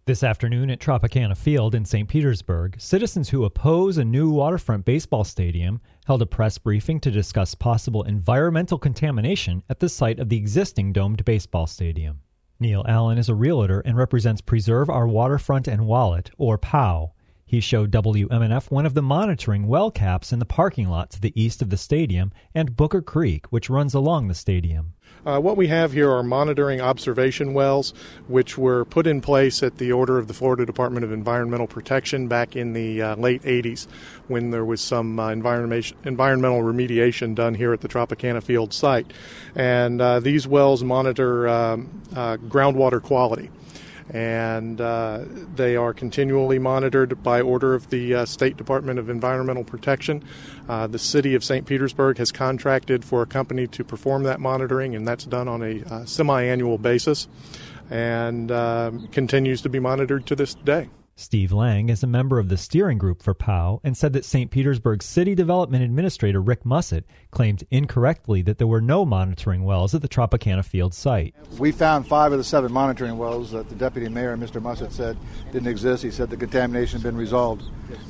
This afternoon at Tropicana Field in St. Petersburg, citizens who oppose a new waterfront baseball stadium held a press briefing to discuss possible environmental contamination at the site of the existing domed baseball stadium. Neil Allen is a realtor and represents Preserve Our Waterfront and Wallet, or POW. He showed WMNF one of the monitoring well caps in the parking lot to the east of the stadium and Booker Creek, which runs along the stadium. What we have here are monitoring observation wells, which were put in place at the order of the Florida Department of Environmental Protection back in the late 80s when there was some environmental remediation done here at the Tropicana Field site. And these wells monitor groundwater quality. And they are continually monitored by order of the State Department of Environmental Protection. The city of St. Petersburg has contracted for a company to perform that monitoring, and that's done on a semi-annual basis and continues to be monitored to this day. Steve Lang is a member of the steering group for POW and said that St. Petersburg City Development Administrator Rick Mussett claimed incorrectly that there were no monitoring wells at the Tropicana Field site. We found 5 of the 7 monitoring wells that the deputy mayor, Mr. Mussett, said didn't exist. He said the contamination had been resolved.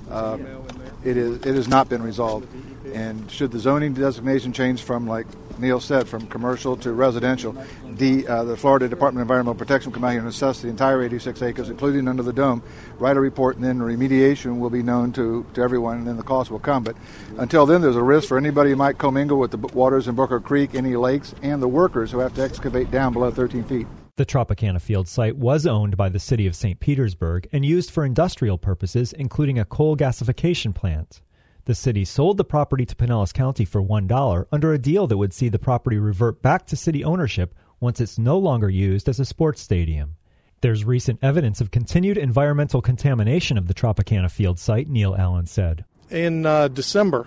It has not been resolved. And should the zoning designation change from, like Neil said, from commercial to residential, the Florida Department of Environmental Protection will come out here and assess the entire 86 acres, including under the dome, write a report, and then remediation will be known to everyone, and then the cost will come. But until then, there's a risk for anybody who might commingle with the waters in Booker Creek, any lakes, and the workers who have to excavate down below 13 feet. The Tropicana Field site was owned by the city of St. Petersburg and used for industrial purposes, including a coal gasification plant. The city sold the property to Pinellas County for $1 under a deal that would see the property revert back to city ownership once it's no longer used as a sports stadium. There's recent evidence of continued environmental contamination of the Tropicana Field site, Neil Allen said. In December,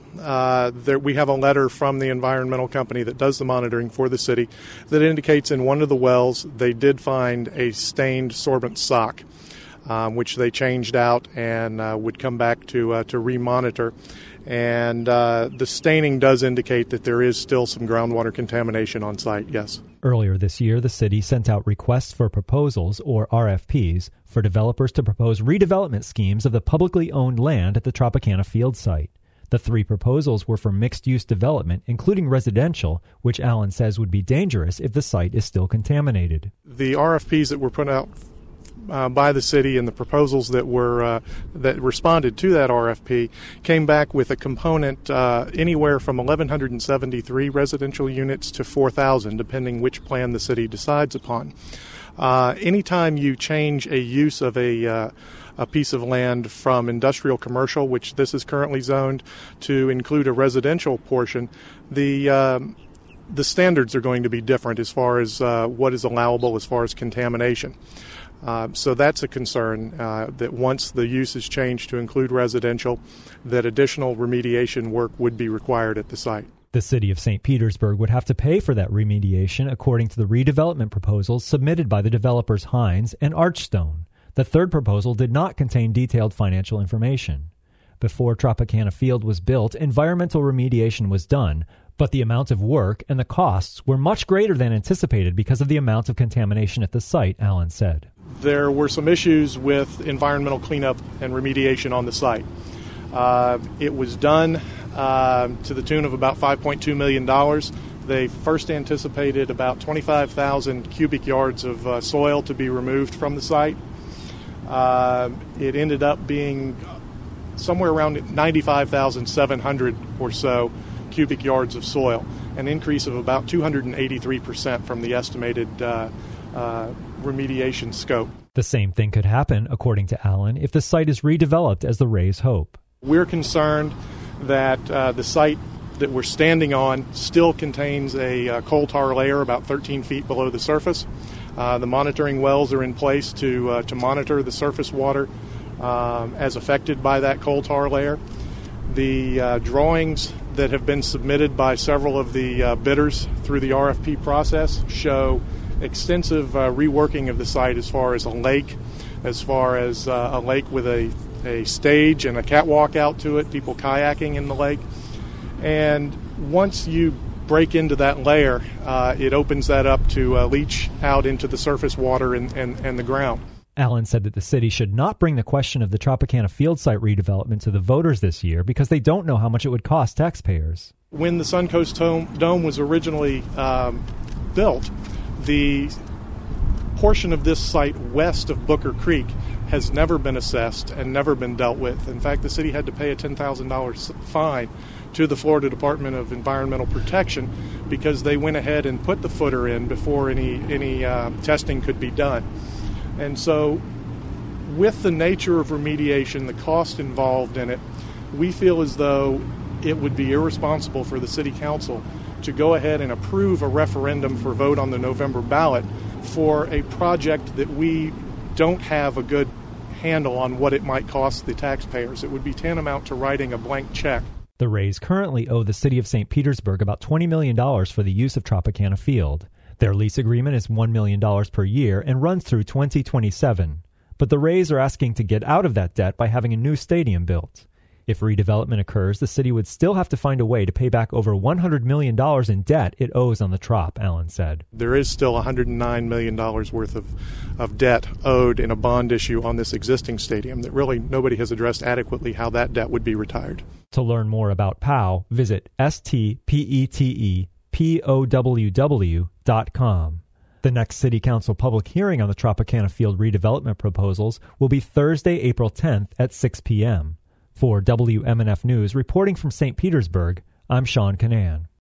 we have a letter from the environmental company that does the monitoring for the city that indicates in one of the wells they did find a stained sorbent sock, which they changed out and would come back to remonitor. And the staining does indicate that there is still some groundwater contamination on site, yes. Earlier this year, the city sent out requests for proposals, or RFPs, for developers to propose redevelopment schemes of the publicly owned land at the Tropicana Field site. The 3 proposals were for mixed-use development, including residential, which Allen says would be dangerous if the site is still contaminated. The RFPs that were put out by the city and the proposals that were that responded to that RFP came back with a component anywhere from 1,173 residential units to 4,000, depending which plan the city decides upon. Anytime you change a use of a piece of land from industrial commercial, which this is currently zoned, to include a residential portion, the standards are going to be different as far as what is allowable as far as contamination. So that's a concern that once the use is changed to include residential, that additional remediation work would be required at the site. The city of St. Petersburg would have to pay for that remediation according to the redevelopment proposals submitted by the developers Hines and Archstone. The third proposal did not contain detailed financial information. Before Tropicana Field was built, environmental remediation was done, but the amount of work and the costs were much greater than anticipated because of the amount of contamination at the site, Allen said. There were some issues with environmental cleanup and remediation on the site. It was done to the tune of about $5.2 million. They first anticipated about 25,000 cubic yards of soil to be removed from the site. It ended up being somewhere around 95,700 or so cubic yards of soil, an increase of about 283% from the estimated remediation scope. The same thing could happen, according to Allen, if the site is redeveloped as the Rays hope. We're concerned that the site that we're standing on still contains a coal tar layer about 13 feet below the surface. The monitoring wells are in place to monitor the surface water as affected by that coal tar layer. The drawings that have been submitted by several of the bidders through the RFP process show extensive reworking of the site as far as a lake with a stage and a catwalk out to it, people kayaking in the lake. And once you break into that layer, it opens that up to leach out into the surface water and the ground. Allen said that the city should not bring the question of the Tropicana Field site redevelopment to the voters this year because they don't know how much it would cost taxpayers. When the Suncoast Dome was originally built, the portion of this site west of Booker Creek has never been assessed and never been dealt with. In fact, the city had to pay a $10,000 fine to the Florida Department of Environmental Protection because they went ahead and put the footer in before any testing could be done. And so with the nature of remediation, the cost involved in it, we feel as though it would be irresponsible for the City Council to go ahead and approve a referendum for vote on the November ballot for a project that we don't have a good handle on what it might cost the taxpayers. It would be tantamount to writing a blank check. The Rays currently owe the city of St. Petersburg about $20 million for the use of Tropicana Field. Their lease agreement is $1 million per year and runs through 2027. But the Rays are asking to get out of that debt by having a new stadium built. If redevelopment occurs, the city would still have to find a way to pay back over $100 million in debt it owes on the Trop, Allen said. There is still $109 million worth of debt owed in a bond issue on this existing stadium that really nobody has addressed adequately how that debt would be retired. To learn more about POW, visit stpetepoww.com. The next City Council public hearing on the Tropicana Field redevelopment proposals will be Thursday, April 10th at 6 p.m. For WMNF News, reporting from St. Petersburg, I'm Sean Canan.